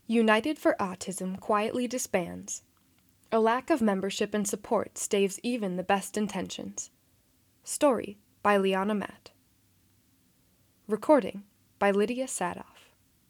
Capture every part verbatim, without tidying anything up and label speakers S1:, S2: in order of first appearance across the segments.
S1: United for Autism quietly disbands. A lack of membership and support staves even the best intentions. Story by Liana Matt. Recording by Lydia Sadoff.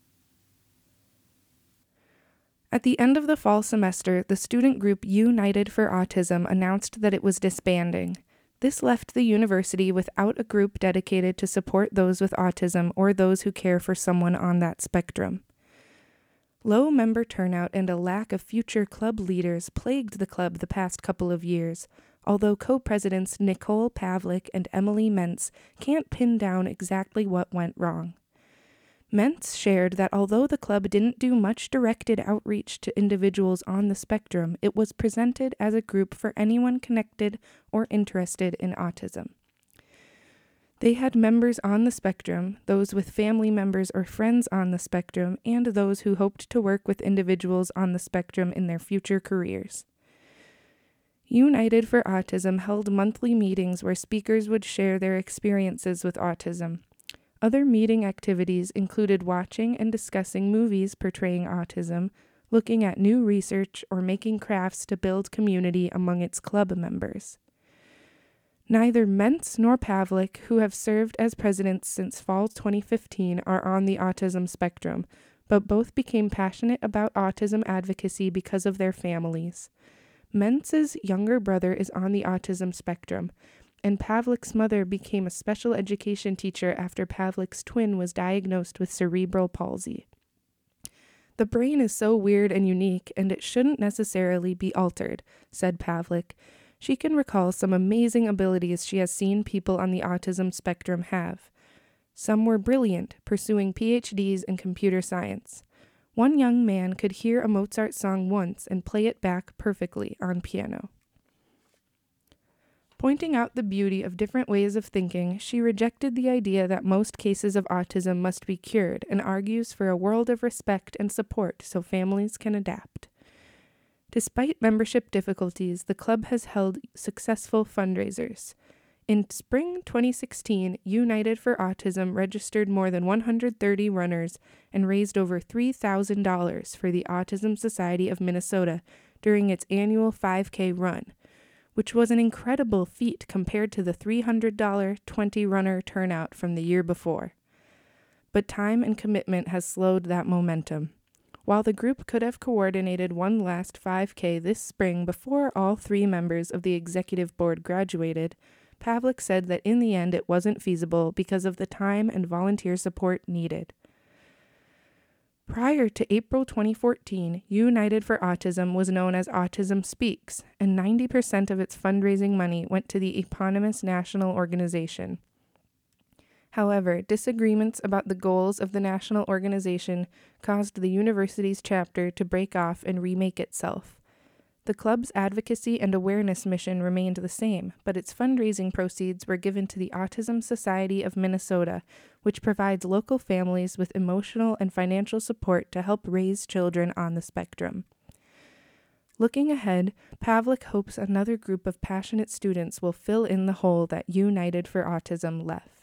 S2: At the end of the fall semester, the student group United for Autism announced that it was disbanding. This left the university without a group dedicated to support those with autism or those who care for someone on that spectrum. Low member turnout and a lack of future club leaders plagued the club the past couple of years, although co-presidents Nicole Pavlik and Emily Mentz can't pin down exactly what went wrong. Mentz shared that although the club didn't do much directed outreach to individuals on the spectrum, it was presented as a group for anyone connected or interested in autism. They had members on the spectrum, those with family members or friends on the spectrum, and those who hoped to work with individuals on the spectrum in their future careers. United for Autism held monthly meetings where speakers would share their experiences with autism. Other meeting activities included watching and discussing movies portraying autism, looking at new research, or making crafts to build community among its club members. Neither Mentz nor Pavlik, who have served as presidents since fall twenty fifteen, are on the autism spectrum, but both became passionate about autism advocacy because of their families. Mentz's younger brother is on the autism spectrum, and Pavlik's mother became a special education teacher after Pavlik's twin was diagnosed with cerebral palsy. "The brain is so weird and unique, and it shouldn't necessarily be altered," said Pavlik. She can recall some amazing abilities she has seen people on the autism spectrum have. Some were brilliant, pursuing P H Ds in computer science. One young man could hear a Mozart song once and play it back perfectly on piano. Pointing out the beauty of different ways of thinking, she rejected the idea that most cases of autism must be cured and argues for a world of respect and support so families can adapt. Despite membership difficulties, the club has held successful fundraisers. In spring twenty sixteen, United for Autism registered more than one hundred thirty runners and raised over three thousand dollars for the Autism Society of Minnesota during its annual five K run, which was an incredible feat compared to the three hundred dollars twenty-runner turnout from the year before. But time and commitment has slowed that momentum. While the group could have coordinated one last five K this spring before all three members of the executive board graduated, Pavlik said that in the end it wasn't feasible because of the time and volunteer support needed. Prior to April twenty fourteen, United for Autism was known as Autism Speaks, and ninety percent of its fundraising money went to the eponymous national organization. However, disagreements about the goals of the national organization caused the university's chapter to break off and remake itself. The club's advocacy and awareness mission remained the same, but its fundraising proceeds were given to the Autism Society of Minnesota, which provides local families with emotional and financial support to help raise children on the spectrum. Looking ahead, Pavlik hopes another group of passionate students will fill in the hole that United for Autism left.